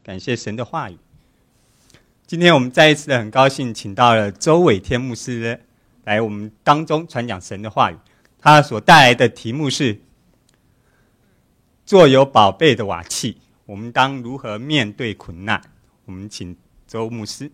感谢神的话语。今天我们再一次的很高兴，请到了周伟天牧师来我们当中传讲神的话语。他所带来的题目是做有宝贝的瓦器，我们当如何面对苦难？我们请周牧师。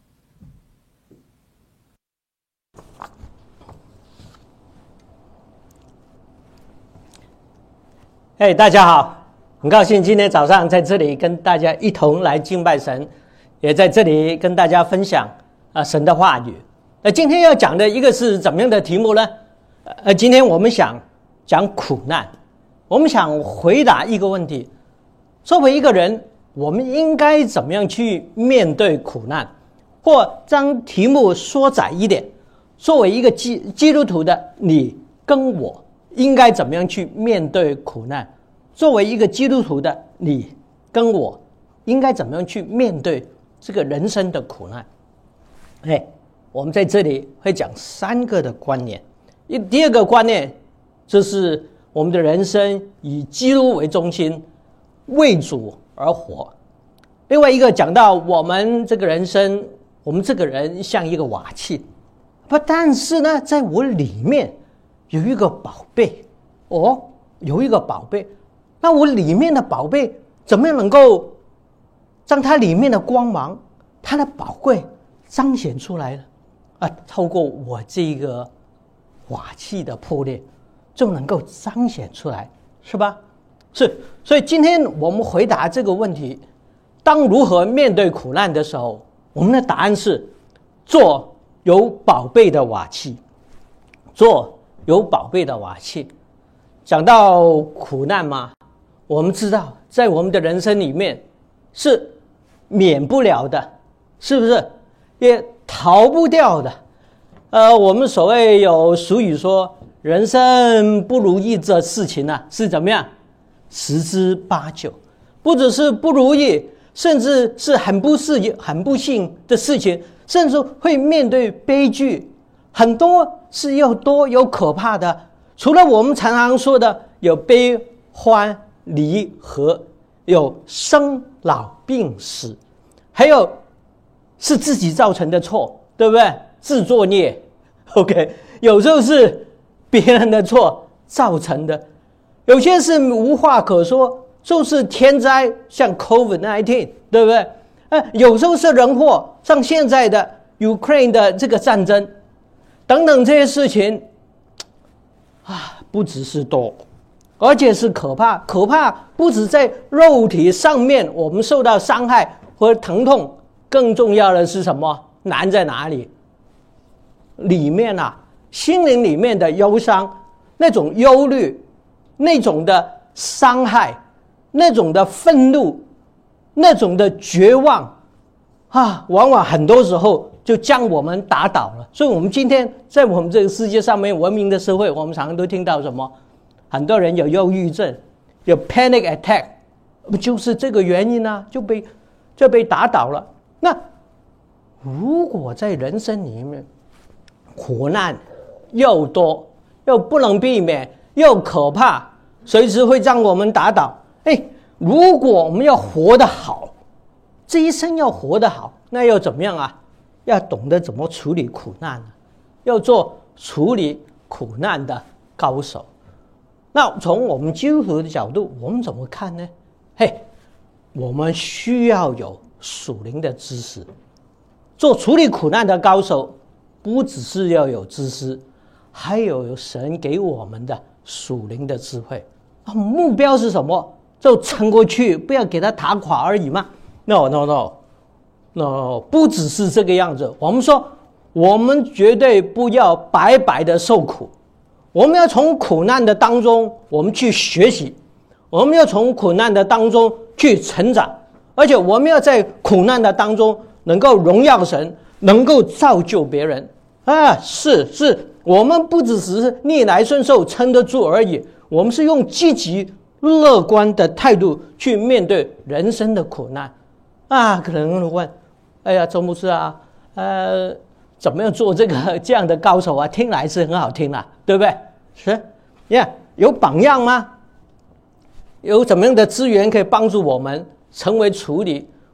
大家好，很高兴今天早上在这里跟大家一同来敬拜神，也在这里跟大家分享神的话语。今天要讲的一个是怎么样的题目呢？今天我们想讲苦难，我们想回答一个问题：作为一个人，我们应该怎么样去面对苦难？或将题目缩窄一点，作为一个基督徒的你跟我，应该怎么样去面对苦难？作为一个基督徒的你跟我，应该怎么样去面对这个人生的苦难？我们在这里会讲3个的观念。第二个观念就是我们的人生以基督为中心，为主而活。另外一个讲到我们这个人生，我们这个人像一个瓦器，但是呢，在我里面有一个宝贝有一个宝贝。那我里面的宝贝怎么样能够将它里面的光芒，它的宝贵彰显出来呢？透过我这个瓦器的破裂就能够彰显出来，是吧？是。所以今天我们回答这个问题，当如何面对苦难的时候，我们的答案是做有宝贝的瓦器。做有宝贝的瓦器。讲到苦难嘛，我们知道在我们的人生里面是免不了的，是不是？也逃不掉的。我们所谓有俗语说，人生不如意这事情是怎么样？10之8九，不只是不如意，甚至是很不幸的事情，甚至会面对悲剧，很多是又多又可怕的。除了我们常常说的有悲欢离合，有生老病死，还有是自己造成的错，对不对？自作孽。OK， 有时候是别人的错造成的，有些是无话可说，就是天灾，像 COVID-19， 对不对？有时候是人祸，像现在的 Ukraine 的这个战争等等，这些事情不只是多，而且是可怕。可怕不止在肉体上面我们受到伤害和疼痛，更重要的是什么？难在哪里？里面心灵里面的忧伤，那种忧虑，那种的伤害，那种的愤怒，那种的绝望往往很多时候就将我们打倒了。所以我们今天在我们这个世界上面文明的社会，我们常常都听到什么？很多人有忧郁症，有 panic attack， 不就是这个原因就被打倒了。那如果在人生里面苦难又多，又不能避免，又可怕，随时会让我们打倒。如果我们要活得好，这一生要活得好，那要怎么样要懂得怎么处理苦难，要做处理苦难的高手。那从我们基督徒的角度，我们怎么看呢？我们需要有属灵的知识。做处理苦难的高手，不只是要有知识，还有神给我们的属灵的智慧。目标是什么？就撑过去，不要给它打垮而已嘛。No， 不只是这个样子。我们说，我们绝对不要白白的受苦，我们要从苦难的当中我们去学习，我们要从苦难的当中去成长，而且我们要在苦难的当中能够荣耀神，能够造就别人。是，我们不只是逆来顺受撑得住而已，我们是用积极乐观的态度去面对人生的苦难。可能会问，周牧师怎么样做这样的高手听来是很好听对不对？是有榜样吗？有怎么样的资源可以帮助我们成为处理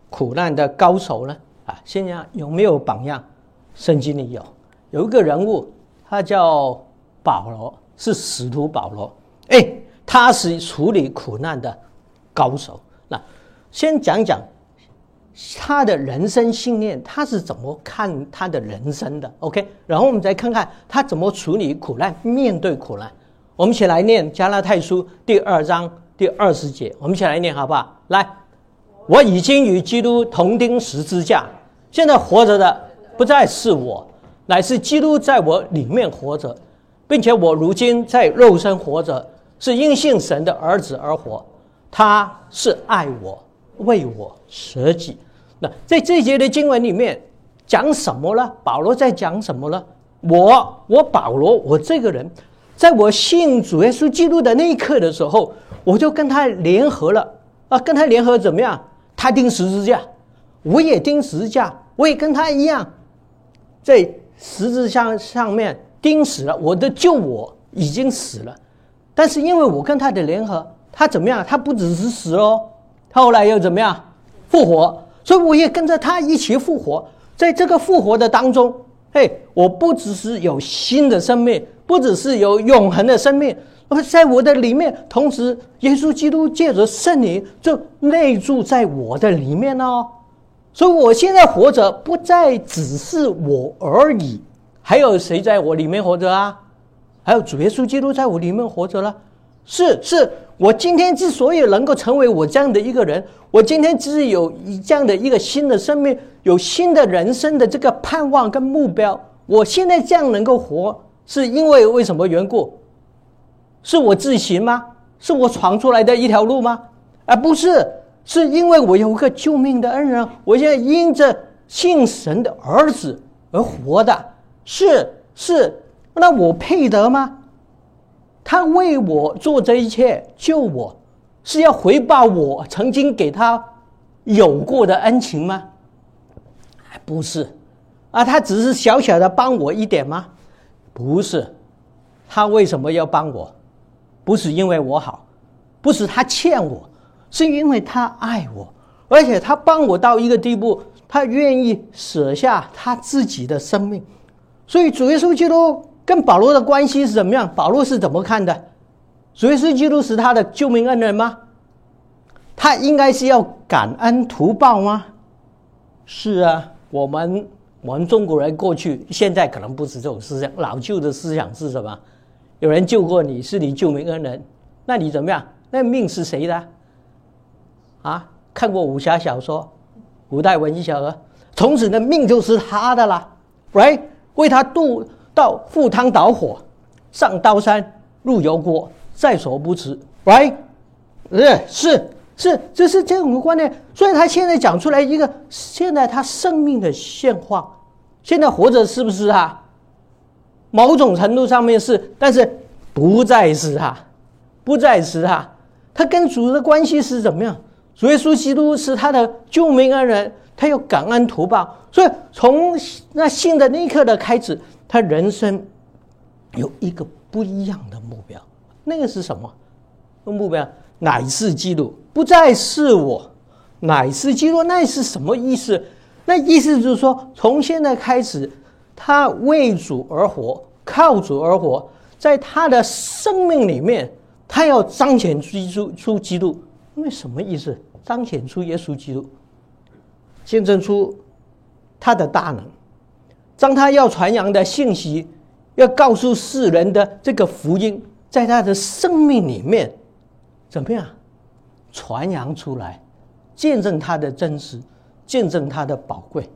苦难的高手呢？现在有没有榜样？圣经里有一个人物，他叫保罗，是使徒保罗。他是处理苦难的高手。那先讲讲他的人生信念，他是怎么看他的人生的 ？OK， 然后我们再看看他怎么处理苦难，面对苦难。我们一起来念加拉太书第2章第20节，我们一起来念好不好？来，我已经与基督同钉十字架，现在活着的不再是我，乃是基督在我里面活着，并且我如今在肉身活着，是因信神的儿子而活。他是爱我，为我舍己。那在这一节的经文里面讲什么呢？保罗在讲什么呢？我保罗，我这个人，在我信主耶稣基督的那一刻的时候，我就跟他联合了跟他联合怎么样？他钉十字架，我也钉十字架，我也跟他一样，在十字架上面钉死了。我的救我已经死了，但是因为我跟他的联合，他怎么样？他不只是死了，他后来又怎么样？复活。所以我也跟着他一起复活。在这个复活的当中，我不只是有新的生命，不只是有永恒的生命，而在我的里面，同时耶稣基督借着圣灵就内住在我的里面哦。所以我现在活着不再只是我而已，还有谁在我里面活着啊？还有主耶稣基督在我里面活着了。是我今天之所以能够成为我这样的一个人，我今天只是有这样的一个新的生命，有新的人生的这个盼望跟目标，我现在这样能够活，是因为什么缘故？是我自行吗？是我闯出来的一条路吗？不是，是因为我有一个救命的恩人，我现在因着信神的儿子而活的。是，那我配得吗？他为我做这一切，救我，是要回报我曾经给他有过的恩情吗？不是他只是小小的帮我一点吗？不是。他为什么要帮我？不是因为我好，不是他欠我，是因为他爱我，而且他帮我到一个地步，他愿意舍下他自己的生命。所以主耶稣基督跟保罗的关系是怎么样？保罗是怎么看的？主耶稣基督是他的救命恩人吗？他应该是要感恩图报吗？是啊，我们中国人过去现在可能不是这种思想，老旧的思想是什么？有人救过你，是你救命恩人，那你怎么样？那命是谁的看过武侠小说，古代文艺小说，从此的命就是他的啦 right？ 为他渡到赴汤蹈火，上刀山入油锅，在所不辞 right？ 是，这是这种观念。所以他现在讲出来一个现在他生命的现况，现在活着是不是他？某种程度上面是，但是不再是他。他跟主的关系是怎么样？主耶稣基督是他的救命恩人，他有感恩图报。所以从那信的那一刻的开始，他人生有一个不一样的目标。那个是什么目标？乃是基督，不再是我，乃是基督。那是什么意思？那意思就是说，从现在开始，他为主而活，靠主而活，在他的生命里面，他要彰显出基督。因为什么意思？彰显出耶稣基督，见证出他的大能，将他要传扬的信息，要告诉世人的这个福音，在他的生命里面怎么样传扬出来，见证他的真实，见证他的宝贵。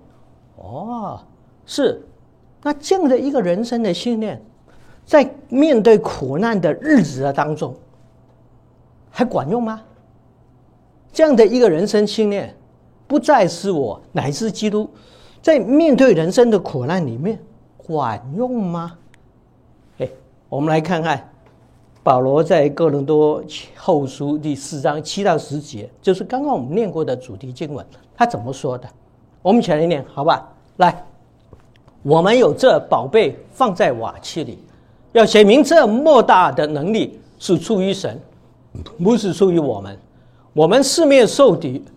是，那这样的一个人生的信念，在面对苦难的日子的当中还管用吗？这样的一个人生信念，不再是我，乃是基督，在面对人生的苦难里面管用吗？我们来看看保罗在哥林多后书第4章7到10节，就是刚刚我们念过的主题经文，他怎么说的？我们一起来念好吧。来，我们有这宝贝放在瓦器里，要显明这莫大的能力是出于神，不是出于我们。我们四面受敌，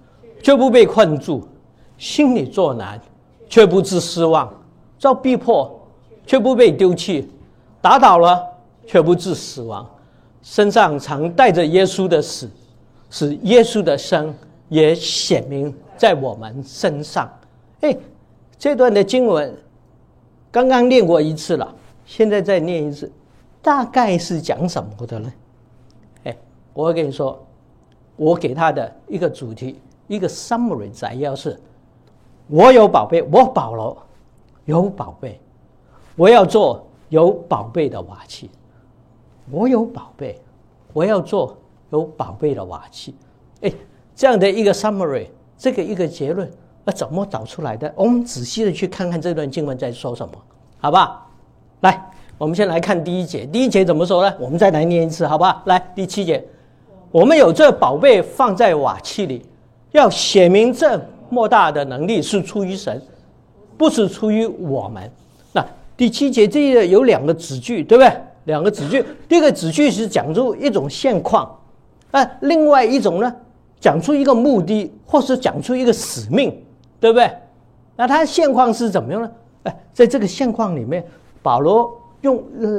却不被困住，心里作难，却不致失望；遭逼迫，却不被丢弃；打倒了，却不致死亡。身上常带着耶稣的死，使耶稣的生也显明在我们身上。这段的经文刚刚念过一次了，现在再念一次，大概是讲什么的呢？我会跟你说，我给他的一个主题，一个 summary 摘要是：我有宝贝，我保罗有宝贝，我要做有宝贝的瓦器。我有宝贝，我要做有宝贝的瓦器。这样的一个 summary， 这个一个结论，怎么找出来的？我们仔细的去看看这段经文在说什么，好不好？来，我们先来看第一节。第一节怎么说呢？我们再来念一次，好不好？来，第7节，我们有这宝贝放在瓦器里，要显明这莫大的能力是出于神，不是出于我们。那第7节这个有2个子句，对不对？2个子句，第一个子句是讲出一种现况，另外一种呢，讲出一个目的，或是讲出一个使命，对不对？那它现况是怎么样呢？在这个现况里面，保罗用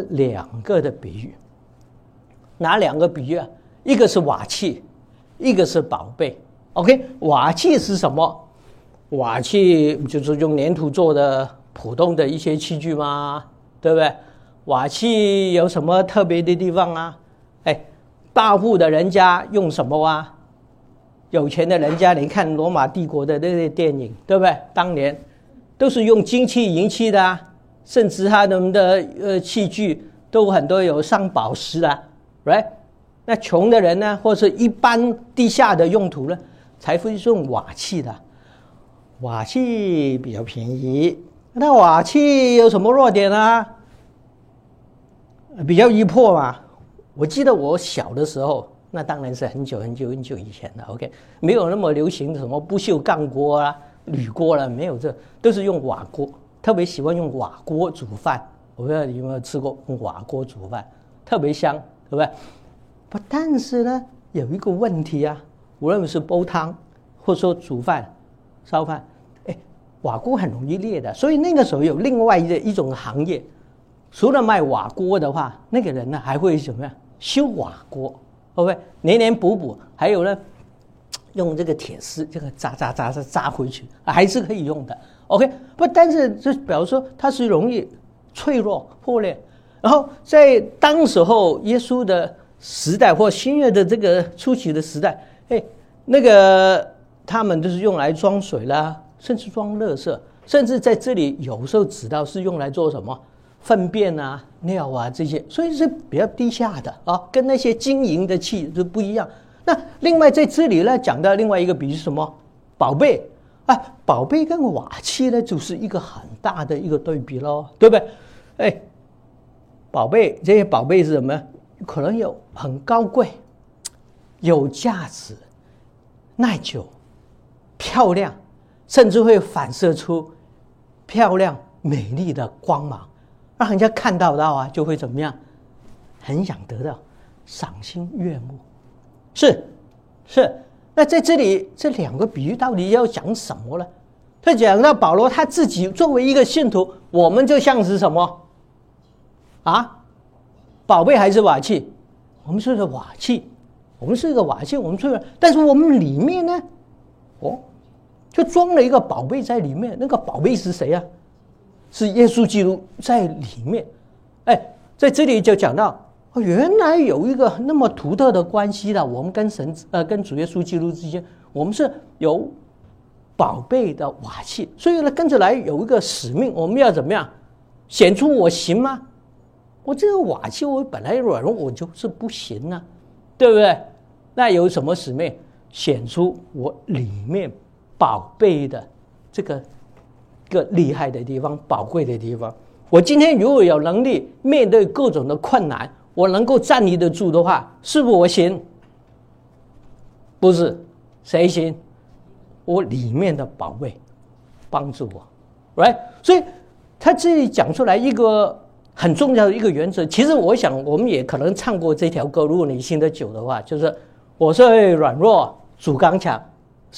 2个的比喻。哪2个比喻啊？一个是瓦器，一个是宝贝。OK， 瓦器是什么？瓦器就是用粘土做的普通的一些器具嘛，对不对？瓦器有什么特别的地方啊？大户的人家用什么啊？有钱的人家，你看罗马帝国的那些电影，对不对？当年都是用金器银器的啊，甚至他们的器具都很多有上宝石的 right？ 那穷的人呢，或是一般地下的用途呢，才会用瓦器的。瓦器比较便宜，那瓦器有什么弱点啊？比较易破嘛。我记得我小的时候，那当然是很久以前的 OK， 没有那么流行什么不锈钢锅啊、铝锅了，没有，这都是用瓦锅，特别喜欢用瓦锅煮饭。我不知道你有没有吃过用瓦锅煮饭，特别香，对不对？但是呢，有一个问题啊，无论是煲汤或者说煮饭、烧饭，瓦锅很容易裂的，所以那个时候有另外的一种行业，除了卖瓦锅的话，那个人呢还会怎么样？修瓦锅，会不会黏补？还有呢，用这个铁丝这个扎回去，还是可以用的。OK， 但是这表示说它是容易脆弱破裂。然后在当时候耶稣的时代或新约的这个初期的时代，那个他们都是用来装水啦，甚至装垃圾，甚至在这里有时候指到是用来做什么？粪便啊、尿啊这些，所以是比较低下的啊，跟那些金银的器就不一样。那另外在这里呢，讲到另外一个比喻是什么？宝贝宝贝跟瓦器呢，就是一个很大的一个对比咯，对不对？宝贝，这些宝贝是什么？可能有很高贵、有价值、耐久、漂亮，甚至会反射出漂亮美丽的光芒。让人家看到啊，就会怎么样？很想得到，赏心悦目。是。那在这里这2个比喻到底要讲什么呢？他讲到保罗他自己作为一个信徒，我们就像是什么啊？宝贝还是瓦器？我们是个瓦器，我们是一个瓦器，我们是，但是我们里面呢，就装了一个宝贝在里面。那个宝贝是谁啊？是耶稣基督在里面。在这里就讲到，原来有一个那么独特的关系的，我们跟神跟主耶稣基督之间，我们是有宝贝的瓦器。所以呢，跟着来有一个使命，我们要怎么样显出我行吗？我这个瓦器我本来软弱，我就是不行啊，对不对？那有什么使命？显出我里面宝贝的这个厉害的地方，宝贵的地方。我今天如果有能力面对各种的困难，我能够站立得住的话，是不是我行？不是，谁行？我里面的宝贝帮助我 ，right？ 所以他这里讲出来一个很重要的一个原则。其实我想我们也可能唱过这条歌，如果你听得久的话，就是我是软弱主刚强，是吧？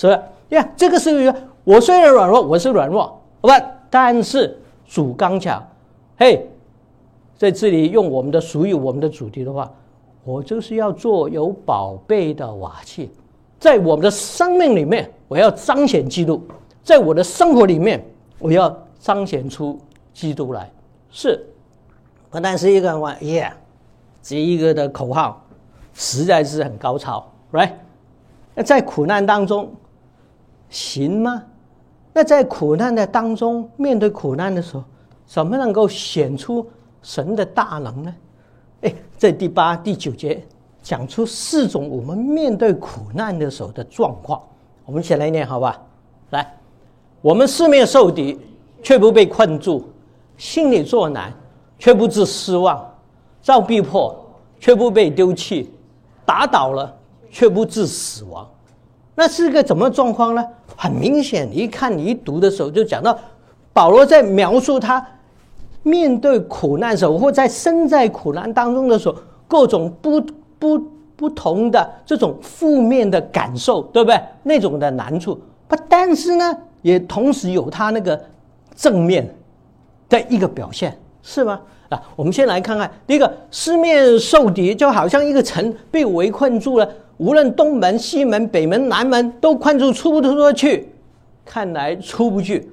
呀，这个是我虽然软弱，我是软弱，不，但是主刚强。嘿，在这里用我们的属于我们的主题的话，我就是要做有宝贝的瓦器，在我们的生命里面，我要彰显基督；在我的生活里面，我要彰显出基督来。是，不但是一个这一个的口号实在是很高超 ，right？ 那在苦难当中行吗？那在苦难的当中，面对苦难的时候，怎么能够显出神的大能呢？在第8、第9节讲出4种我们面对苦难的时候的状况。我们一起来念好吧？来，我们四面受敌，却不被困住；心里作难，却不致失望；遭逼迫，却不被丢弃；打倒了，却不致死亡。那是个怎么状况呢？很明显，一看你一读的时候就讲到保罗在描述他面对苦难的时候，或在身在苦难当中的时候，各种不同的这种负面的感受，对不对？那种的难处，但是呢，也同时有他那个正面的一个表现，是吗？我们先来看看第一个，四面受敌，就好像一个城被围困住了，无论东门、西门、北门、南门都困住，出不出去？看来出不去，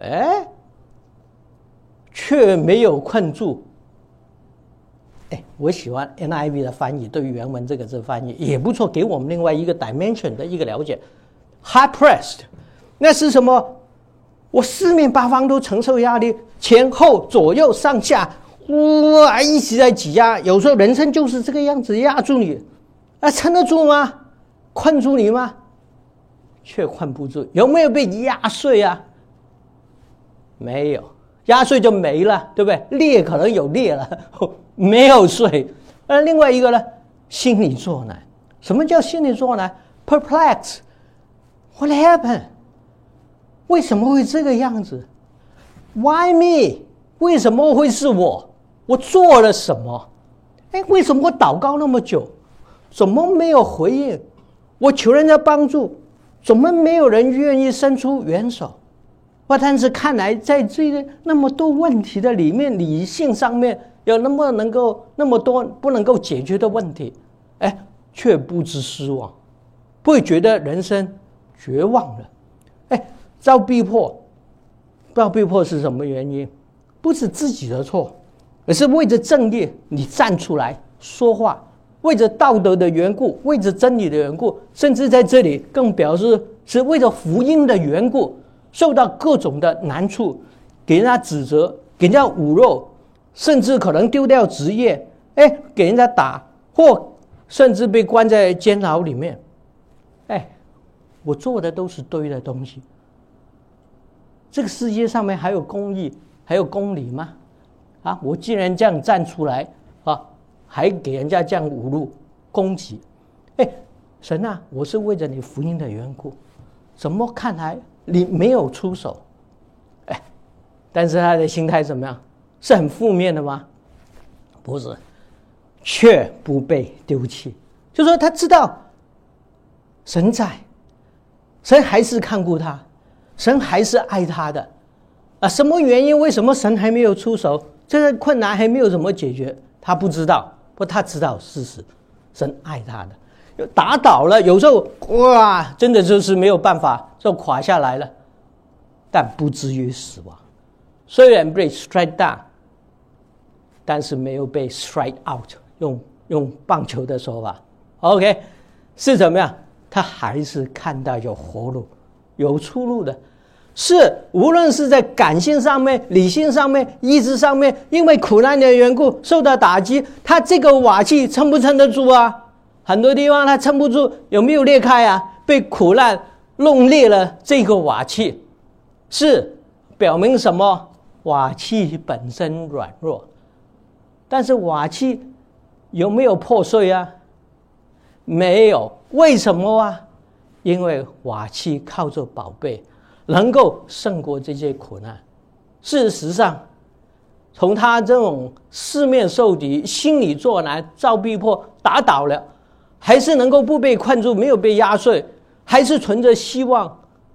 却没有困住。我喜欢 NIV 的翻译，对于原文这个字翻译也不错，给我们另外一个 dimension 的一个了解。Hard pressed， 那是什么？我四面八方都承受压力，前后左右上下，哇，一直在挤压。有时候人生就是这个样子，压住你，撑得住吗？困住你吗？却困不住。有没有被压碎啊？没有，压碎就没了，对不对？裂可能有裂了，没有碎。另外一个呢，心里作难。什么叫心里作难 ？Perplex。What happened？ 为什么会这个样子 ？Why me？ 为什么会是我？我做了什么？为什么我祷告那么久，怎么没有回应？我求人家帮助，怎么没有人愿意伸出援手？但是看来在这个那么多问题的里面，理性上面有那么多不能够解决的问题，却不知失望，不会觉得人生绝望了。遭逼迫是什么原因？不是自己的错，而是为着正义你站出来说话，为着道德的缘故，为着真理的缘故，甚至在这里更表示是为着福音的缘故，受到各种的难处，给人家指责，给人家侮辱，甚至可能丢掉职业，给人家打，或甚至被关在监牢里面。我做的都是对的东西。这个世界上面还有公义，还有公理吗？我既然这样站出来还给人家这样侮辱攻击，神啊，我是为着你福音的缘故，怎么看来你没有出手？但是他的心态怎么样？是很负面的吗？不是，却不被丢弃。就说他知道神在，神还是看顾他，神还是爱他的。什么原因？为什么神还没有出手？这个困难还没有怎么解决？他不知道，他知道事实，神爱他的。打倒了，有时候哇，真的就是没有办法，就垮下来了，但不至于死亡。虽然被 strike down， 但是没有被 strike out， 用棒球的说法 ，OK， 是怎么样？他还是看到有活路，有出路的。是无论是在感性上面、理性上面、意志上面，因为苦难的缘故受到打击，他这个瓦器撑不撑得住啊？很多地方他撑不住，有没有裂开啊？被苦难弄裂了这个瓦器，是表明什么？瓦器本身软弱，但是瓦器有没有破碎啊？没有。为什么啊？因为瓦器靠着宝贝能够胜过这些苦难。事实上，从他这种四面受敌、心里作难、遭逼迫、打倒了，还是能够不被困住，没有被压碎，还是存着希望，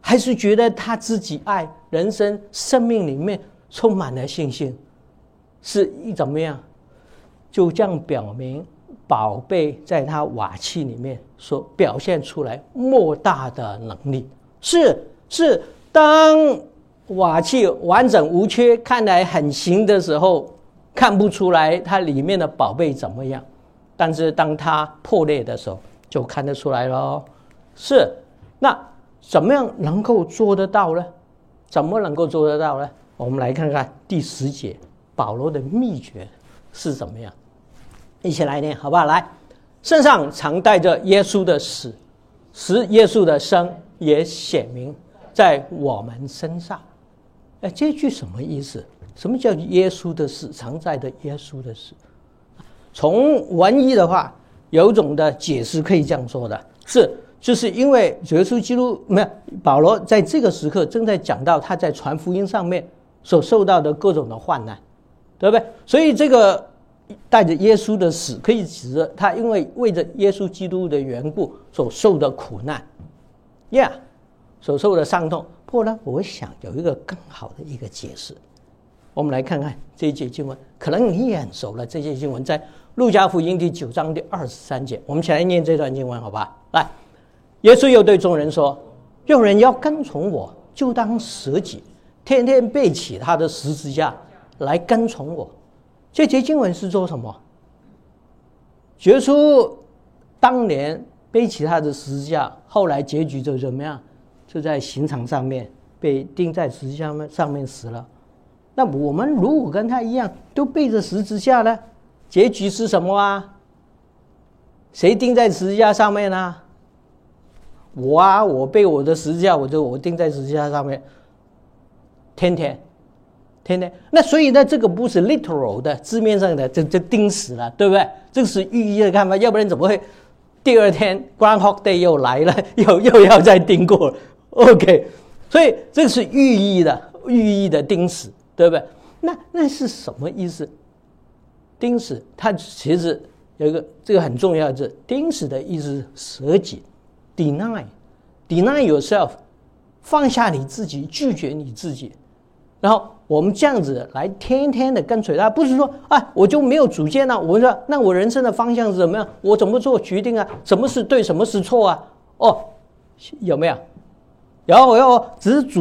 还是觉得他自己爱人生生命里面充满了信心？是怎么样？就这样表明宝贝在他瓦器里面所表现出来莫大的能力。是，当瓦器完整无缺，看来很行的时候，看不出来它里面的宝贝怎么样。但是当它破裂的时候，就看得出来了。是，那怎么样能够做得到呢？怎么能够做得到呢？我们来看看第10节，保罗的秘诀是怎么样。一起来念好不好？来，身上常带着耶稣的死，使耶稣的生也显明在我们身上。这句什么意思？什么叫耶稣的死？常在的耶稣的死。从文义的话，有一种的解释可以这样说的，就是因为耶稣基督保罗在这个时刻正在讲到他在传福音上面所受到的各种的患难，对不对？所以这个带着耶稣的死，可以指着他因为着耶稣基督的缘故所受的苦难，所受的伤痛。不过呢，我想有一个更好的一个解释。我们来看看这一节经文，可能你也很熟了。这节经文在路加福音第9章第23节，我们一起来念这段经文好吧？来，耶稣又对众人说：有人要跟从我，就当舍己，天天背起他的十字架来跟从我。这节经文是做什么？耶稣当年背起他的十字架，后来结局就怎么样？就在刑场上面被钉在十字架上面死了。那我们如果跟他一样都背着十字架呢，结局是什么啊？谁钉在十字架上面呢？我背我的十字架，我钉在十字架上面，天天。那所以呢，这个不是 literal 的字面上的就钉死了，对不对？这个是寓意的看法，要不然怎么会第二天 Groundhog Day 又来了，又要再钉过了 ？OK， 所以这个是寓意的钉死。对不对？那是什么意思？钉死，它其实有一个这个很重要的字，钉死的意思是舍己 ，deny yourself， 放下你自己，拒绝你自己。然后我们这样子来天天的跟随他，不是说我就没有主见了。我说那我人生的方向是怎么样？我怎么做决定啊？什么是对，什么是错啊？有没有？有，只是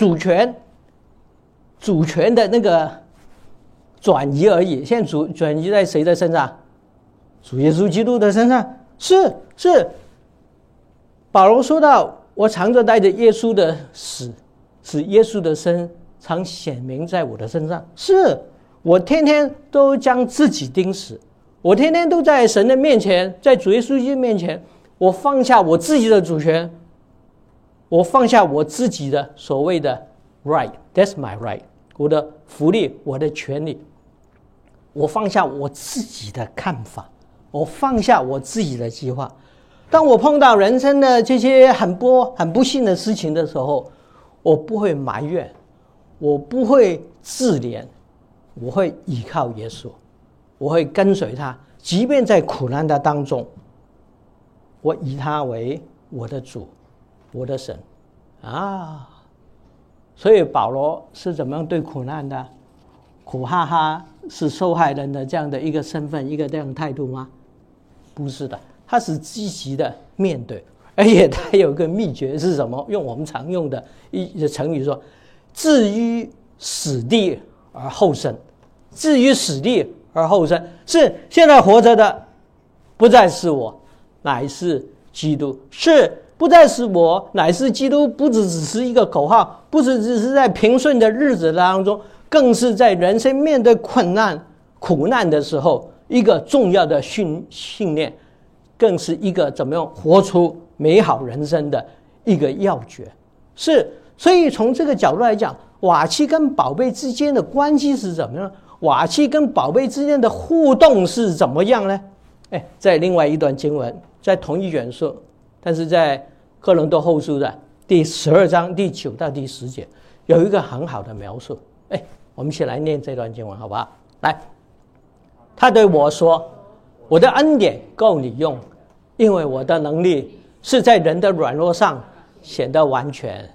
主权的那个转移而已。现在转移在谁的身上？主耶稣基督的身上。是。保罗说到，我常着带着耶稣的死，使耶稣的生常显明在我的身上。是我天天都将自己钉死，我天天都在神的面前，在主耶稣基督面前，我放下我自己的主权，我放下我自己的所谓的 right，that's my right， 我的福利，我的权利，我放下我自己的看法，我放下我自己的计划。当我碰到人生的这些很不幸的事情的时候，我不会埋怨，我不会自怜，我会依靠耶稣，我会跟随他，即便在苦难的当中，我以他为我的主，我的神啊。所以保罗是怎么样对苦难的？苦哈哈是受害人的这样的一个身份，一个这样的态度吗？不是的，他是积极的面对。而且他有个秘诀是什么？用我们常用的一成语说，置于死地而后生。置于死地而后生，是现在活着的不再是我，乃是基督。是不再是我，乃是基督，不只是一个口号，不只是在平顺的日子当中，更是在人生面对困难苦难的时候一个重要的训练，更是一个怎么样活出美好人生的一个要诀。是，所以从这个角度来讲，瓦器跟宝贝之间的关系是怎么样？瓦器跟宝贝之间的互动是怎么样呢？在另外一段经文，在同一卷书，但是在哥林多后书的第12章第9到第10节，有一个很好的描述。我们一起来念这段经文好不好？来，他对我说，我的恩典够你用，因为我的能力是在人的软弱上显得完全。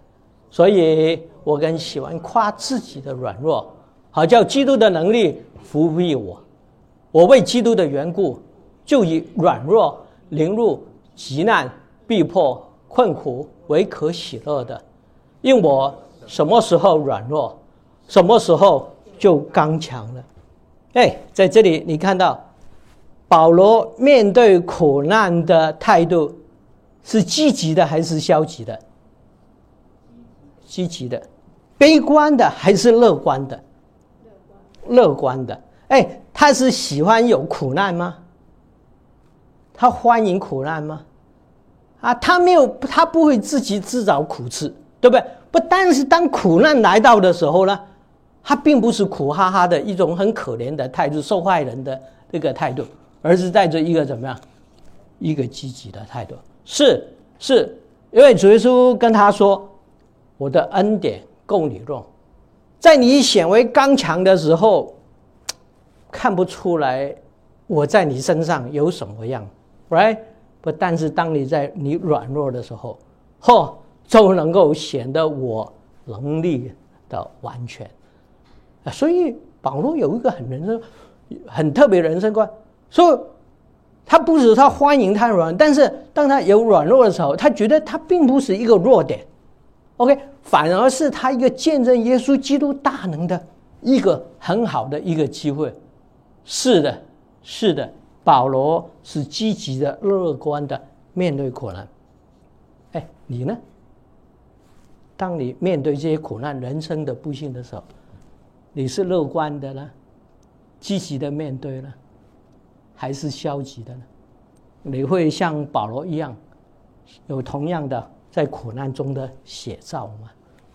所以我更喜欢夸自己的软弱，好叫基督的能力服庇我。我为基督的缘故，就以软弱、凌辱、急难、逼迫、困苦为可喜乐的，因我什么时候软弱，什么时候就刚强了。在这里你看到保罗面对苦难的态度是积极的还是消极的？积极的。悲观的还是乐观的？乐观的。他是喜欢有苦难吗？他欢迎苦难吗？他不会自己自找苦吃，对不对？不但是当苦难来到的时候呢，他并不是苦哈哈的一种很可怜的态度，受害人的这个态度，而是带着一个怎么样？一个积极的态度。是，因为主耶稣跟他说：“我的恩典够你用。”在你显为刚强的时候，看不出来我在你身上有什么样 ，right？ 不但是当你软弱的时候，就能够显得我能力的完全。所以保罗有一个很特别的人生观，所以他不是他欢迎他软，但是当他有软弱的时候，他觉得他并不是一个弱点 ，OK， 反而是他一个见证耶稣基督大能的一个很好的一个机会。是的，保罗是积极的、乐观的面对苦难。你呢？当你面对这些苦难、人生的不幸的时候，你是乐观的呢，积极的面对呢，还是消极的呢？你会像保罗一样，有同样的在苦难中的写照吗？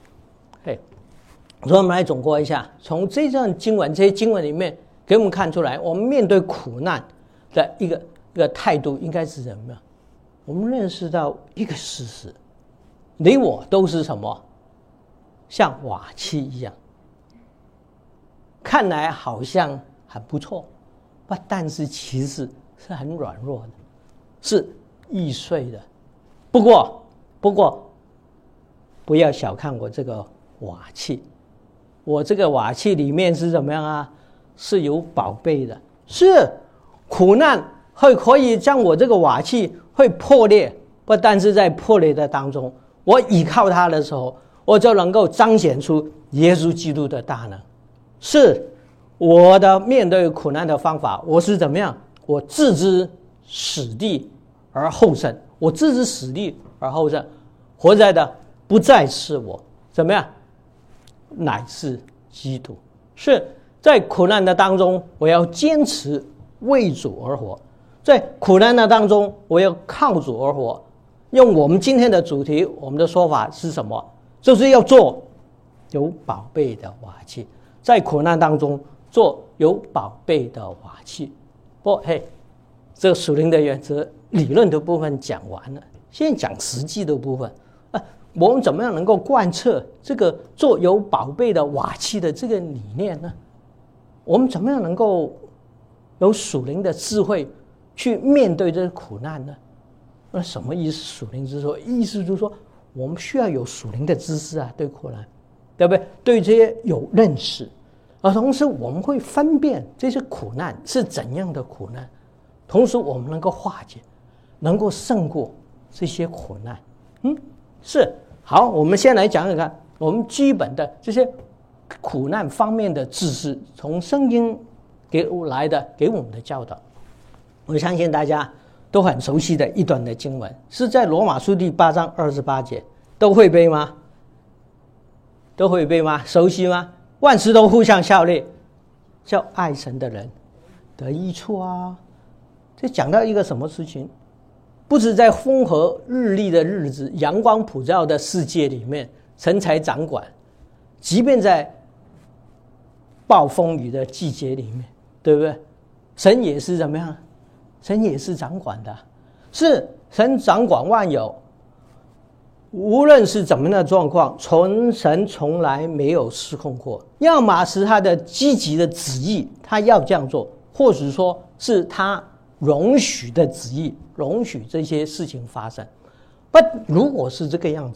所以我们来总括一下，从这些经文里面给我们看出来，我们面对苦难的一个态度应该是什么？我们认识到一个事实，你我都是什么？像瓦器一样，看来好像很不错，但是其实是很软弱的，是易碎的。不过不要小看我这个瓦器，我这个瓦器里面是怎么样啊？是有宝贝的，是苦难可以将我这个瓦器会破裂，不但是在破裂的当中，我依靠它的时候，我就能够彰显出耶稣基督的大能。是我的面对苦难的方法，我是怎么样？我置之死地而后生，我置之死地而后生，活在的不再是我，怎么样？乃是基督。是在苦难的当中，我要坚持为主而活，在苦难的当中，我要靠主而活。用我们今天的主题，我们的说法是什么？就是要做有宝贝的瓦器，在苦难当中做有宝贝的瓦器。这个属灵的原则理论的部分讲完了，现在讲实际的部分。我们怎么样能够贯彻这个做有宝贝的瓦器的这个理念呢？我们怎么样能够有属灵的智慧去面对这个苦难呢？那什么意思？属灵之说，意思就是说，我们需要有属灵的知识啊，对苦难，对不对？对这些有认识，而同时我们会分辨这些苦难是怎样的苦难，同时我们能够化解，能够胜过这些苦难。是。好，我们先来讲讲看我们基本的这些苦难方面的知识，从圣经给我们的教导。我相信大家都很熟悉的一段的经文，是在罗马书第8章28节，都会背吗？都会背吗？熟悉吗？万事都互相效力，叫爱神的人得益处啊。这讲到一个什么事情？不止在风和日丽的日子、阳光普照的世界里面，神才掌管，即便在暴风雨的季节里面，对不对？神也是怎么样？神也是掌管的，是神掌管万有。无论是怎么样的状况，神从来没有失控过。要么是他的积极的旨意，他要这样做，或者说是他容许的旨意，容许这些事情发生。如果是这个样子，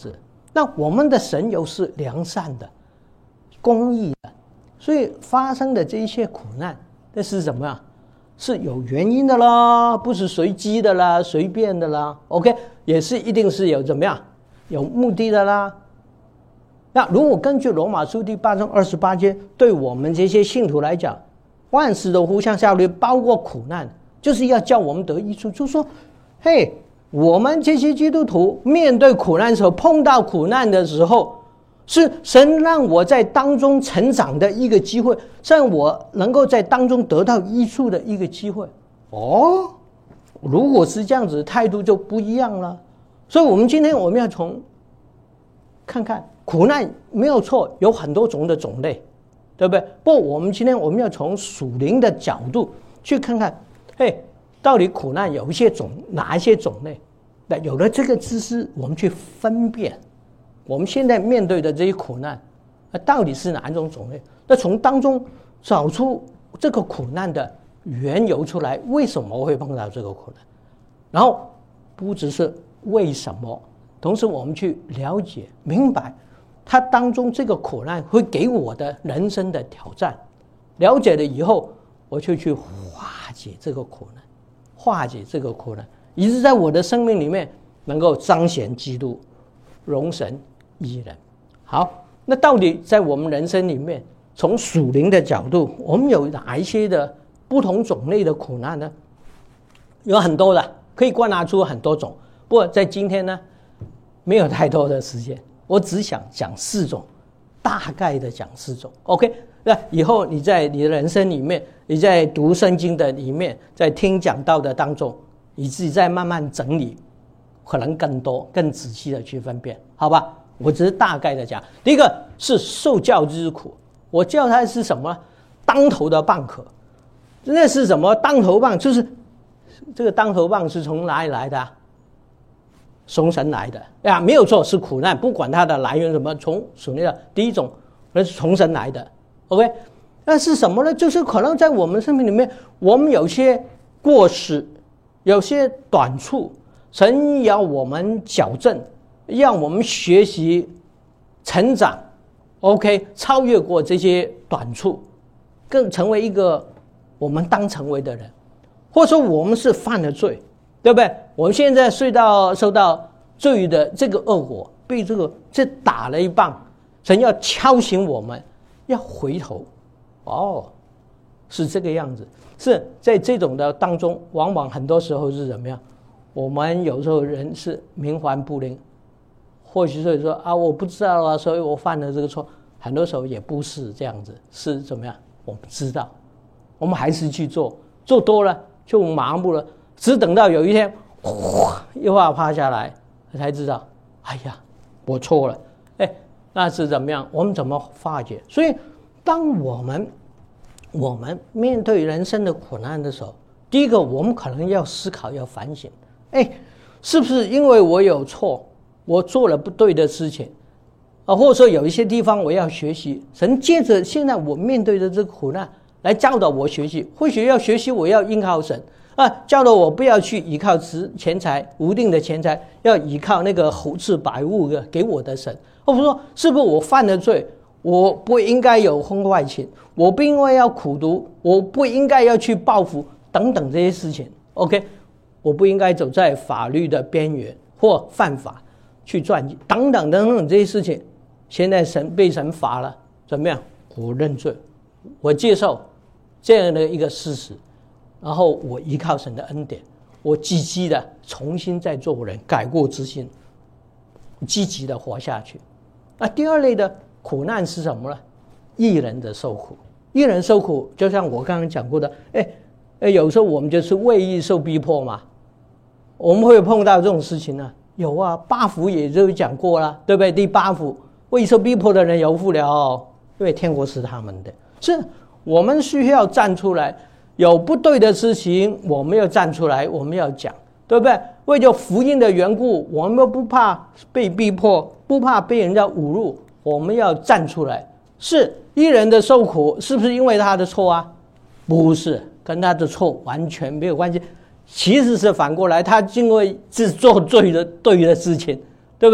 那我们的神又是良善的、公义的，所以发生的这一些苦难，那是什么呀？是有原因的啦，不是随机的啦、随便的啦。OK， 也是一定是有怎么样、有目的的啦。那如果根据罗马书第8章28节，对我们这些信徒来讲，万事都互相效力，包括苦难，就是要叫我们得益处。就是说，嘿，我们这些基督徒面对苦难的时候，碰到苦难的时候，是神让我在当中成长的一个机会，让我能够在当中得到益处的一个机会。哦，如果是这样子，态度就不一样了。所以我们今天我们要从看看苦难没有错，有很多种的种类，对不对？不过我们今天我们要从属灵的角度去看看，嘿，到底苦难有一些哪一些种类？那有了这个知识，我们去分辨我们现在面对的这些苦难，到底是哪一种种类？那从当中找出这个苦难的缘由出来，为什么会碰到这个苦难？然后不只是为什么，同时我们去了解明白它当中这个苦难会给我的人生的挑战。了解了以后，我就去化解这个苦难，化解这个苦难，以致在我的生命里面能够彰显基督，荣神益人。好，那到底在我们人生里面，从属灵的角度，我们有哪一些的不同种类的苦难呢？有很多的，可以归纳出很多种。不过在今天呢，没有太多的时间，我只想讲4种，大概的讲4种。OK， 那以后你在你的人生里面，你在读圣经的里面，在听讲道的当中，你自己再慢慢整理，可能更多、更仔细的去分辨，好吧？我只是大概的讲。第一个是受教之苦，我叫它是什么？当头的棒喝。那是什么？当头棒就是这个当头棒是从哪里来的？从神来的呀，没有错，是苦难，不管它的来源什么，从属灵的第一种，那是从神来的。OK， 那是什么呢？就是可能在我们生命里面，我们有些过失，有些短处，神要我们矫正，让我们学习成长。OK， 超越过这些短处，更成为一个我们当成为的人，或者说我们是犯了罪，对不对？我们现在受到罪的这个恶果，被这打了一棒，神要敲醒我们，要回头。哦，是这个样子。是在这种的当中，往往很多时候是怎么样？我们有时候人是冥顽不灵，或许是说啊，我不知道啊，所以我犯了这个错。很多时候也不是这样子，是怎么样？我们知道，我们还是去做，做多了就麻木了，只等到有一天，又要趴下来，才知道，哎呀，我错了。哎，那是怎么样？我们怎么化解？所以，当我们面对人生的苦难的时候，第一个我们可能要思考，要反省，哎，是不是因为我有错，我做了不对的事情啊？或者说有一些地方我要学习，神借着现在我面对的这个苦难来教导我学习，或许要学习我要依靠神啊，教导我不要去依靠钱财无定的钱财，要依靠那个厚赐百物的给我的神。或者说是不是我犯了罪，我不应该有婚外情，我不应该要苦读，我不应该要去报复等等这些事情。 OK， 我不应该走在法律的边缘或犯法去赚钱等等等等这些事情。现在被神罚了，怎么样？我认罪，我接受这样的一个事实，然后我依靠神的恩典，我积极的重新再做人，改过自新，积极的活下去。那第二类的苦难是什么呢？义人的受苦。义人受苦，就像我刚刚讲过的，有时候我们就是为义受逼迫嘛，我们会碰到这种事情呢。有啊，8福也就讲过了，对不对？第8福，为受逼迫的人有福了哦，因为天国是他们的。是我们需要站出来，有不对的事情我们要站出来，我们要讲，对不对？为了福音的缘故，我们不怕被逼迫，不怕被人家侮辱，我们要站出来。是义人的受苦，是不是因为他的错啊？不是，跟他的错完全没有关系。其实是反过来，他因为是做对的事情，对不对？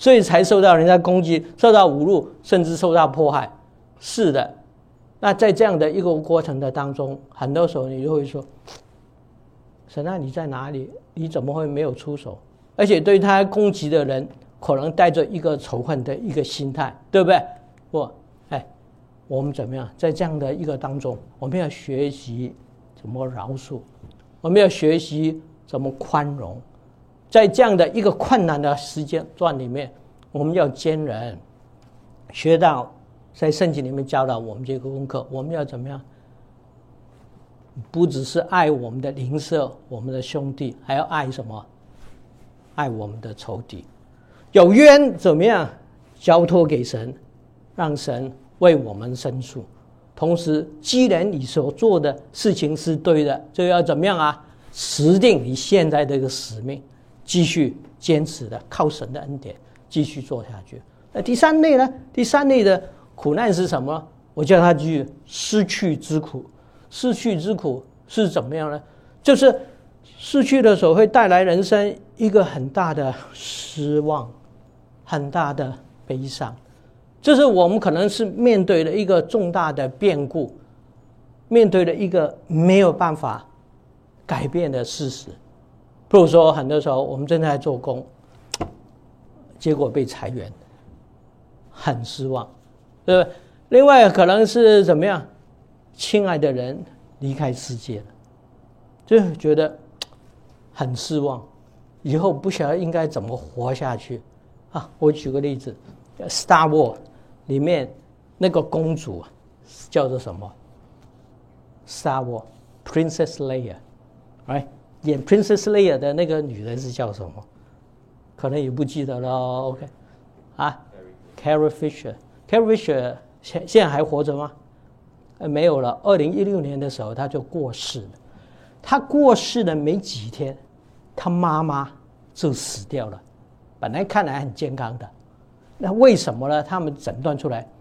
所以才受到人家攻击，受到侮辱，甚至受到迫害。是的，那在这样的一个过程的当中，很多时候你就会说，神啊，你在哪里？你怎么会没有出手？而且对他攻击的人可能带着一个仇恨的一个心态，对不对？我们怎么样在这样的一个当中，我们要学习怎么饶恕，我们要学习怎么宽容。在这样的一个困难的时间段里面，我们要坚忍，学到在圣经里面教导我们这个功课，我们要怎么样？不只是爱我们的邻舍，我们的兄弟，还要爱什么？爱我们的仇敌。有冤怎么样？交托给神，让神为我们申诉。同时，既然你所做的事情是对的，就要怎么样啊？持定你现在的一个使命，继续坚持的靠神的恩典继续做下去。那第三类呢？第三类的苦难是什么？我叫它句失去之苦。失去之苦是怎么样呢？就是失去的时候会带来人生一个很大的失望，很大的悲伤。就是我们可能是面对了一个重大的变故，面对了一个没有办法改变的事实。比如说很多时候我们正在做工，结果被裁员，很失望，对不对？另外可能是怎么样，亲爱的人离开世界了，就觉得很失望，以后不晓得应该怎么活下去啊。我举个例子， Star Wars 里面那个公主叫做什么？ Star Wars Princess Leia， right？ 演 Princess Leia 的那个女人是叫什么？可能也不记得了。 OK 啊， Carrie Fisher 现在还活着吗？没有了。2016年的时候她就过世了。她过世了没几天，她妈妈就死掉了，本来看来很健康的。那为什么呢？他们诊断出来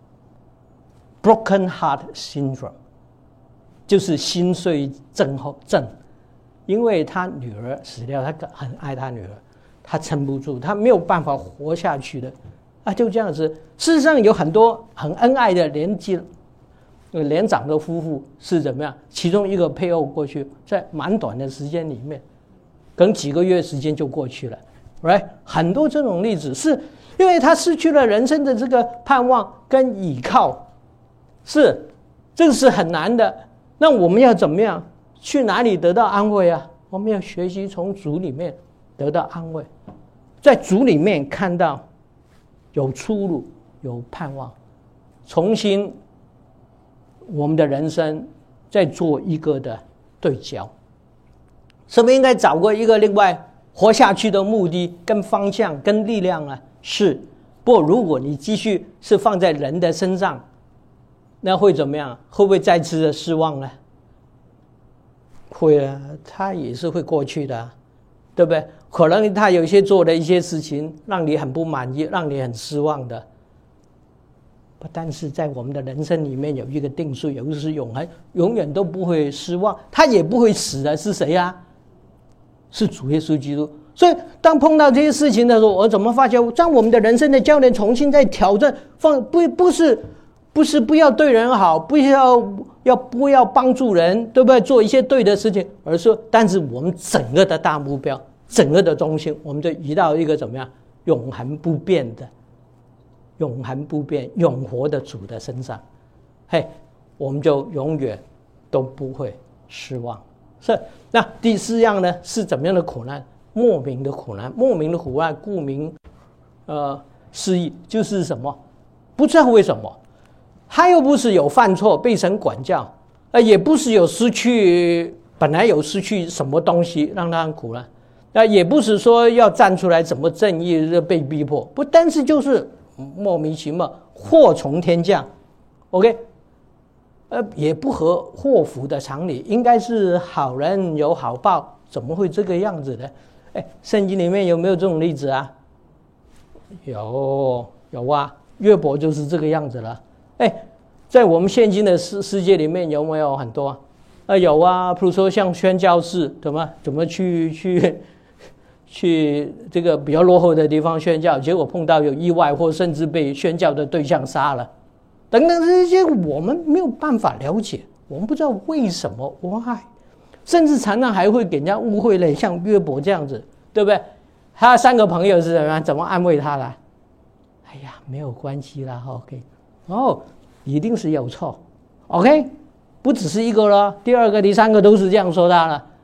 broken heart syndrome， 就是心碎症候症。因为他女儿死掉，他很爱他女儿，他撑不住，他没有办法活下去的啊，就这样子。事实上有很多很恩爱的年长的夫妇是怎么样？其中一个配偶过去，在蛮短的时间里面，可能几个月时间就过去了 ，right？ 很多这种例子是因为他失去了人生的这个盼望跟依靠，这个是很难的。那我们要怎么样？去哪里得到安慰啊？我们要学习从主里面得到安慰，在主里面看到有出路，有盼望，重新我们的人生再做一个的对焦。是不是应该找过一个另外活下去的目的跟方向跟力量啊？是。不过如果你继续是放在人的身上，那会怎么样？会不会再次的失望呢？会啊，他也是会过去的，对不对？可能他有些做的一些事情让你很不满意，让你很失望的。但是在我们的人生里面有一个定数，有一个是永恒，永远都不会失望，他也不会死的。是谁啊？是主耶稣基督。所以当碰到这些事情的时候，我怎么发觉当我们的人生的教练重新在挑战，不是不要对人好，不要帮助人，对不对？做一些对的事情，而是但是我们整个的大目标，整个的中心，我们就移到一个怎么样永恒不变、永活的主的身上，嘿，我们就永远都不会失望。是。那第四样呢，是怎么样的苦难？莫名的苦难，顾名思义就是什么？不知道为什么。他又不是有犯错被神管教，也不是有本来有失去什么东西让他很苦难，也不是说要站出来怎么正义被逼迫，不，但是就是莫名其妙祸从天降 ，OK， 也不合祸福的常理，应该是好人有好报，怎么会这个样子呢？圣经里面有没有这种例子啊？有啊，约伯就是这个样子了。在我们现今的世界里面有没有很多？有啊，比如说像宣教士怎么去去这个比较落后的地方宣教，结果碰到有意外，或甚至被宣教的对象杀了，等等这些我们没有办法了解，我们不知道为什么 why， 甚至常常还会给人家误会了，像约伯这样子，对不对？他3个朋友是怎么安慰他的？哎呀，没有关系啦 ，OK， 一定是有错 ，OK， 不只是一个了，第2个、第3个都是这样说他了，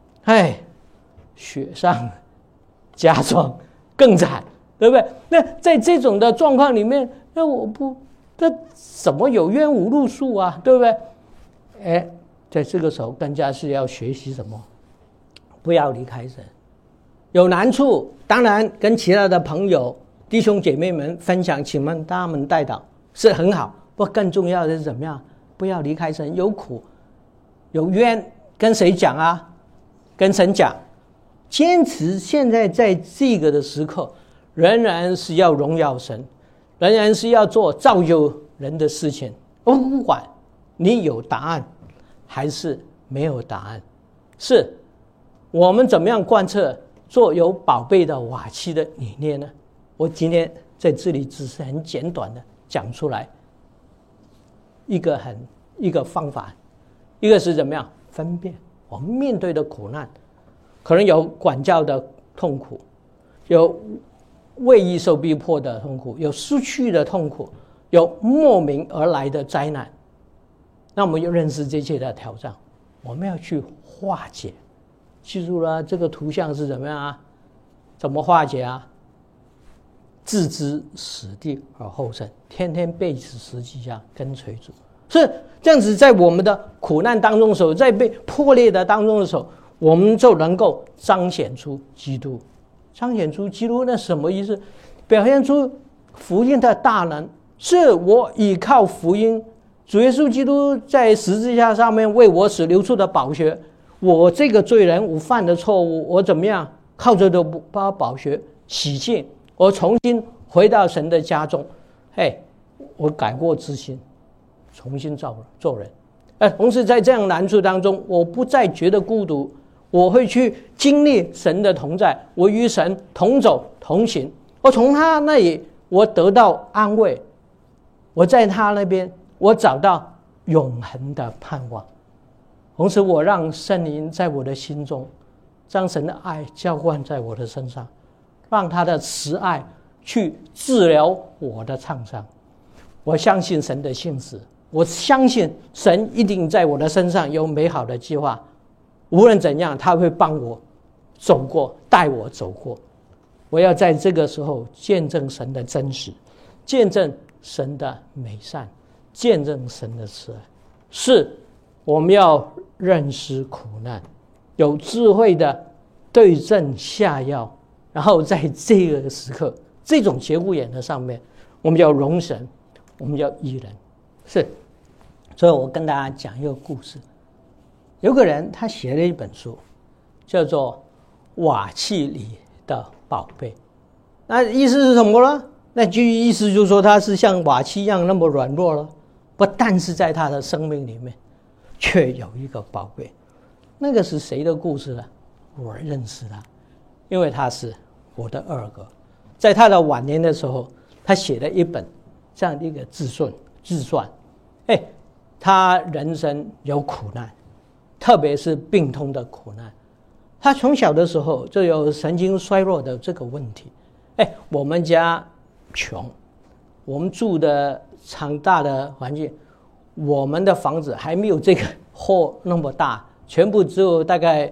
雪上加霜更惨，对不对？那在这种的状况里面，那怎么有冤无路诉啊，对不对？在这个时候更加是要学习什么？不要离开神。有难处，当然跟其他的朋友、弟兄姐妹们分享，请问他们带导是很好，不过更重要的是怎么样？不要离开神。有苦有冤，跟谁讲啊？跟神讲。坚持现在在这个的时刻，仍然是要荣耀神，仍然是要做造就人的事情。不管你有答案还是没有答案，是我们怎么样贯彻做有宝贝的瓦器的理念呢？我今天在这里只是很简短的讲出来一个方法，一个是怎么样分辨我们面对的苦难，可能有管教的痛苦，有为义受逼迫的痛苦，有失去的痛苦，有莫名而来的灾难。那我们就认识这些的挑战，我们要去化解。记住了，这个图像是怎么样啊？怎么化解啊？置之死地而后生，天天背起十字架跟随主。是这样子，在我们的苦难当中的时候，在被破裂的当中的时候，我们就能够彰显出基督。彰显出基督，那什么意思？表现出福音的大能，是我依靠福音，主耶稣基督在十字架上面为我死流出的宝血，我这个罪人，我犯的错误，我怎么样靠着的把宝血洗净，我重新回到神的家中，我改过自新，重新做人。同时在这样难处当中，我不再觉得孤独，我会去经历神的同在，我与神同走同行，我从他那里我得到安慰，我在他那边我找到永恒的盼望。同时我让圣灵在我的心中将神的爱浇灌在我的身上，让他的慈爱去治疗我的创伤。我相信神的信实，我相信神一定在我的身上有美好的计划，无论怎样他会帮我走过，带我走过。我要在这个时候见证神的真实，见证神的美善，见证神的慈爱。是我们要认识苦难，有智慧的对症下药，然后在这个时刻这种节骨眼的上面，我们要容神，我们要义人。是，所以我跟大家讲一个故事。有个人他写了一本书，叫做《瓦器里的宝贝》。那意思是什么呢？那句意思就是说他是像瓦器一样那么软弱了，但是在他的生命里面却有一个宝贝。那个是谁的故事呢？我认识他，因为他是我的二哥。在他的晚年的时候，他写了一本这样的一个自传。他人生有苦难，特别是病痛的苦难。他从小的时候就有神经衰弱的这个问题。我们家穷，我们住的长大的环境，我们的房子还没有这个货那么大，全部只有大概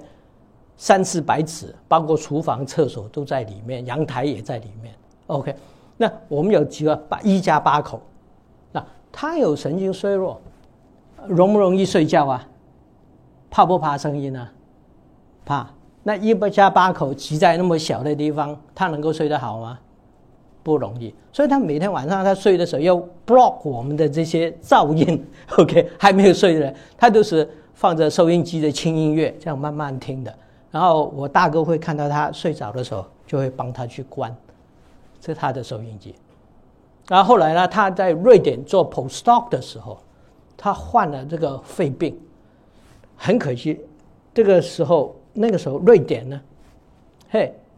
300-400尺，包括厨房厕所都在里面，阳台也在里面。 OK， 那我们有几个一家8口。那他有神经衰弱，容不容易睡觉啊？怕不怕声音啊？怕。那一家8口挤在那么小的地方，他能够睡得好吗？不容易。所以他每天晚上他睡的时候要 block 我们的这些噪音。 OK， 还没有睡的人他都是放着收音机的轻音乐，这样慢慢听的。然后我大哥会看到他睡着的时候，就会帮他去关，这是他的收音机。然后后来呢，他在瑞典做 postdoc 的时候，他患了这个肺病。很可惜，那个时候瑞典呢，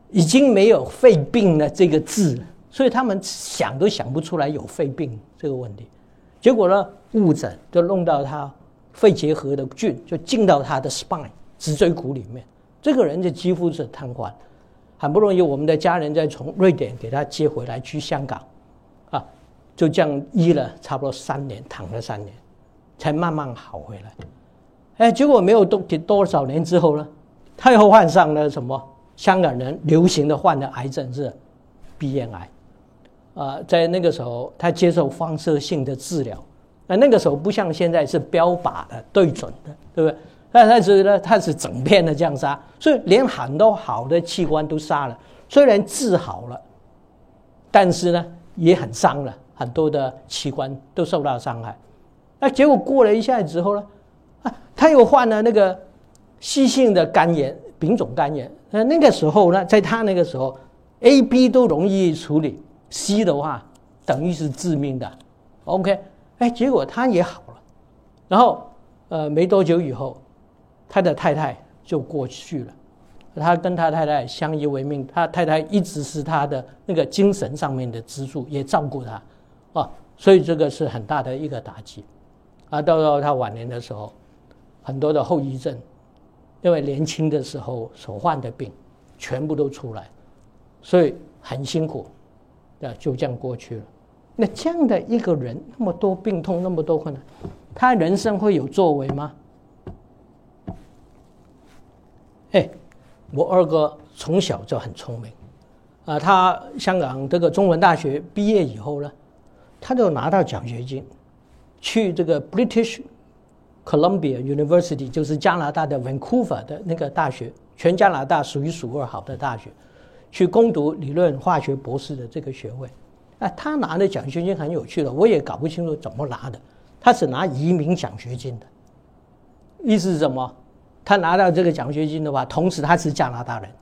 已经没有肺病了这个字了，所以他们想都想不出来有肺病这个问题。结果呢，误诊就弄到他肺结核的菌就进到他的 spine 脊椎骨里面，这个人就几乎是瘫痪。很不容易，我们的家人再从瑞典给他接回来去香港，就这样医了差不多3年，躺了3年，才慢慢好回来。结果没有多少年之后呢，他又患上了什么？香港人流行的患的癌症是鼻咽癌。在那个时候，他接受放射性的治疗。那个时候不像现在是标靶的、对准的，对不对？他是整片的这样杀，所以连很多好的器官都杀了。虽然治好了，但是呢也很伤了，很多的器官都受到伤害。那结果过了一下之后呢，他又患了那个细性的肝炎、丙种肝炎。那个时候呢，在他那个时候 ，A、B 都容易处理 ，C 的话等于是致命的。OK， 结果他也好了。然后没多久以后，他的太太就过去了。他跟他太太相依为命，他太太一直是他的那个精神上面的支柱，也照顾他，所以这个是很大的一个打击。到他晚年的时候，很多的后遗症，因为年轻的时候所患的病，全部都出来，所以很辛苦，就这样过去了。那这样的一个人，那么多病痛，那么多困难，他人生会有作为吗？我二哥从小就很聪明，他香港这个中文大学毕业以后呢，他就拿到奖学金，去这个 British Columbia University， 就是加拿大的 Vancouver 的那个大学，全加拿大数一数二好的大学，去攻读理论化学博士的这个学位。他拿的奖学金很有趣的，我也搞不清楚怎么拿的，他是拿移民奖学金的，意思是什么？他拿到这个奖学金的话，同时他是加拿大人，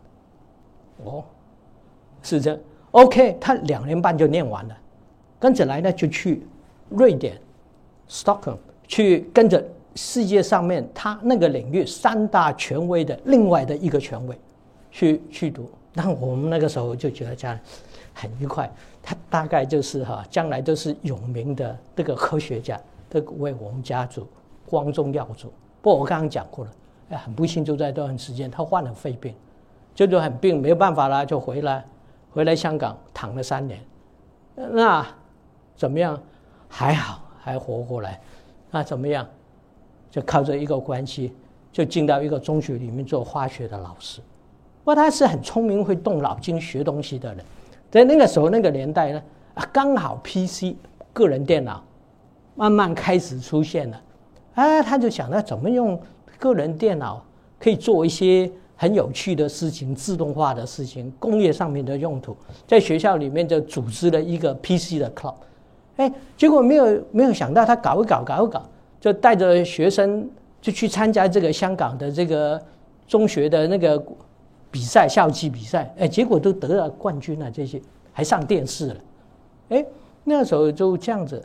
是这样。OK， 他2年半就念完了，跟着来呢就去瑞典 Stockholm 去跟着世界上面他那个领域3大权威的另外的一个权威去读。那我们那个时候就觉得家人很愉快，他大概就是将来都是有名的这个科学家，这个为我们家族光宗耀祖。不过我刚刚讲过了。很不幸，就在这段时间，他患了肺病，就很病，没有办法了，就回来香港躺了3年。那怎么样？还好，还活过来。那怎么样？就靠着一个关系，就进到一个中学里面做化学的老师。不过他是很聪明，会动脑筋学东西的人。在那个时候那个年代呢，刚好 PC 个人电脑慢慢开始出现了。他就想到怎么用个人电脑可以做一些很有趣的事情，自动化的事情，工业上面的用途，在学校里面就组织了一个 PC 的 club。结果没有想到他搞一搞，就带着学生就去参加这个香港的这个中学的那个比赛，校际比赛，结果都得了冠军了，这些还上电视了。那时候就这样子，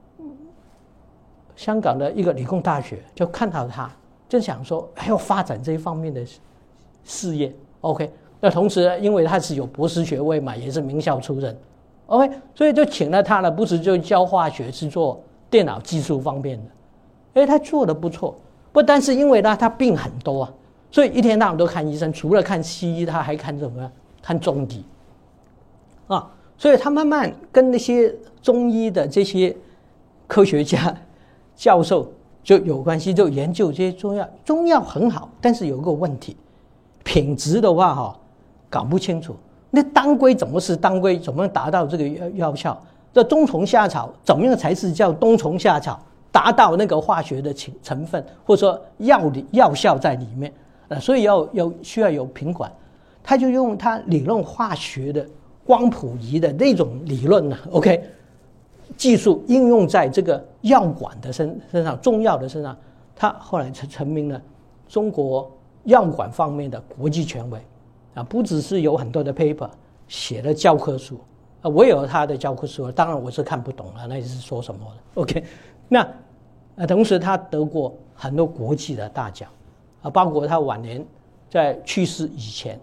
香港的一个理工大学就看到他。就想说还要发展这一方面的事业 ，OK。那同时，因为他是有博士学位嘛，也是名校出身 ，OK， 所以就请了他了，不是就教化学，是做电脑技术方面的。他做得不错，但是因为呢，他病很多所以一天到晚都看医生，除了看西医，他还看什么？看中医所以他慢慢跟那些中医的这些科学家、教授。就有关系，就研究这些中药。中药很好，但是有个问题，品质的话搞不清楚。那当归怎么是当归？怎么达到这个药效？这冬虫夏草怎么样才是叫冬虫夏草？达到那个化学的成分，或者说药效在里面。所以需要有品管。他就用他理论化学的光谱仪的那种理论OK。技术应用在这个药管的身上，中药的身上，他后来成名了中国药管方面的国际权威不只是有很多的 paper 写了教科书我也有他的教科书，当然我是看不懂了，那是说什么的 OK。那同时他得过很多国际的大奖包括他晚年在去世以前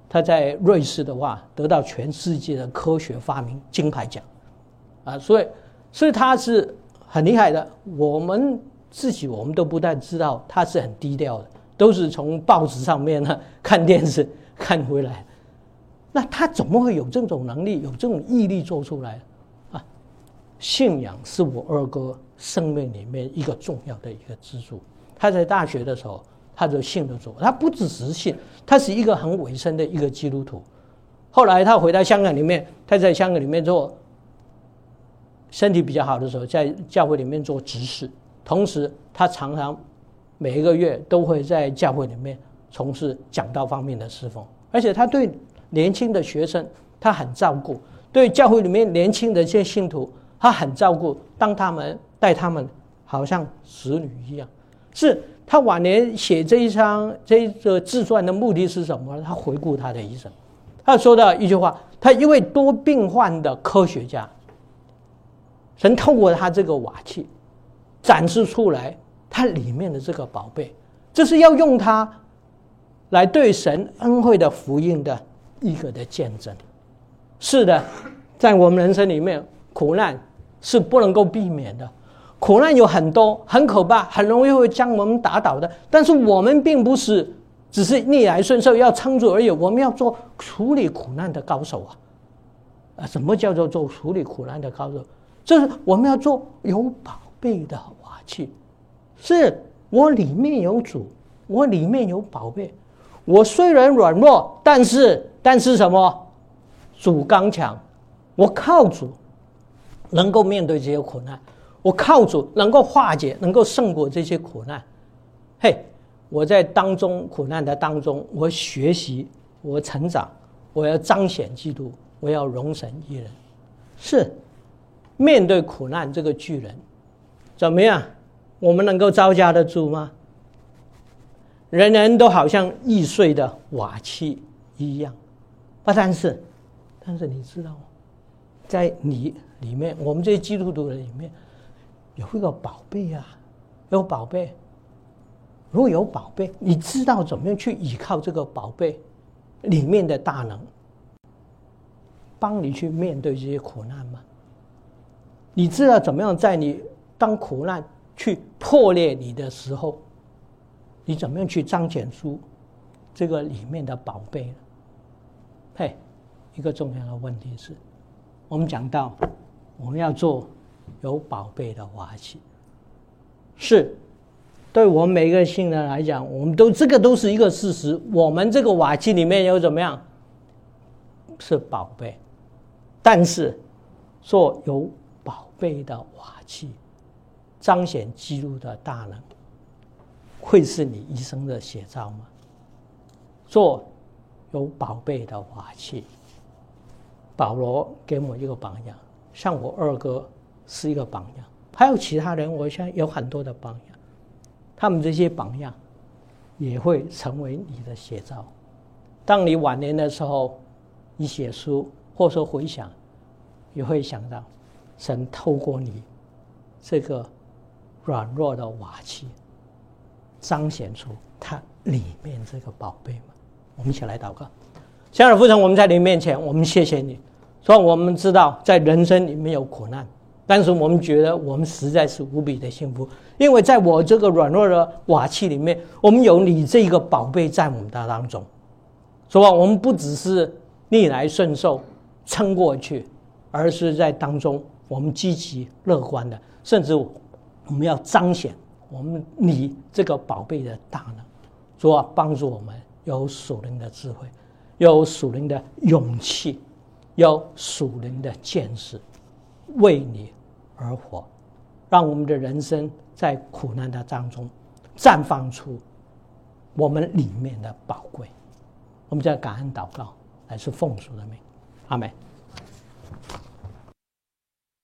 他在瑞士的话得到全世界的科学发明金牌奖所以他是很厉害的。我们都不太知道他是很低调的，都是从报纸上面看电视看回来。那他怎么会有这种能力，有这种毅力做出来信仰是我二哥生命里面一个重要的一个支柱。他在大学的时候他就信了主，他不只是信，他是一个很委身的一个基督徒。后来他回到香港里面，他在香港里面做，身体比较好的时候在教会里面做执事，同时他常常每一个月都会在教会里面从事讲道方面的侍奉，而且他对年轻的学生他很照顾，对教会里面年轻的这些信徒他很照顾，带他们好像子女一样。是他晚年写这个自传的目的是什么？他回顾他的一生，他说到一句话，他一位多病患的科学家，神透过他这个瓦器展示出来他里面的这个宝贝，这是要用它来对神恩惠的福音的一个的见证。是的，在我们人生里面，苦难是不能够避免的，苦难有很多，很可怕，很容易会将我们打倒的。但是我们并不是只是逆来顺受要撑住而已，我们要做处理苦难的高手什么叫做处理苦难的高手？就是我们要做有宝贝的瓦器，是我里面有主，我里面有宝贝。我虽然软弱，但是什么？主刚强，我靠主能够面对这些苦难，我靠主能够化解，能够胜过这些苦难。我在苦难的当中，我学习，我成长，我要彰显基督，我要荣神益人。是面对苦难这个巨人，怎么样？我们能够招架得住吗？人人都好像易碎的瓦器一样，但是你知道吗？在你里面，我们这些基督徒的里面有一个宝贝有宝贝。如果有宝贝，你知道怎么样去依靠这个宝贝里面的大能，帮你去面对这些苦难吗？你知道怎么样在你当苦难去破裂你的时候，你怎么样去彰显出这个里面的宝贝呢？一个重要的问题是，我们讲到我们要做有宝贝的瓦器，是对我们每一个信人来讲，我们这个都是一个事实。我们这个瓦器里面有怎么样？是宝贝，但是做有宝贝的瓦器，彰显基督的大能，会是你一生的写照吗？做有宝贝的瓦器，保罗给我一个榜样，像我二哥是一个榜样，还有其他人，我想有很多的榜样，他们这些榜样也会成为你的写照。当你晚年的时候，你写书或者说回想，也会想到神透过你这个软弱的瓦器，彰显出它里面这个宝贝嘛。我们一起来祷告。亲爱的父神，我们在你面前，我们谢谢你。虽然我们知道在人生里面有苦难，但是我们觉得我们实在是无比的幸福，因为在我这个软弱的瓦器里面，我们有你这个宝贝在我们的当中。所以我们不只是逆来顺受撑过去，而是在当中我们积极乐观的，甚至我们要彰显我们你这个宝贝的大能。主啊，帮助我们有属灵的智慧，有属灵的勇气，有属灵的见识，为你而活，让我们的人生在苦难的当中绽放出我们里面的宝贵。我们在感恩祷告，乃是奉主的名，阿们。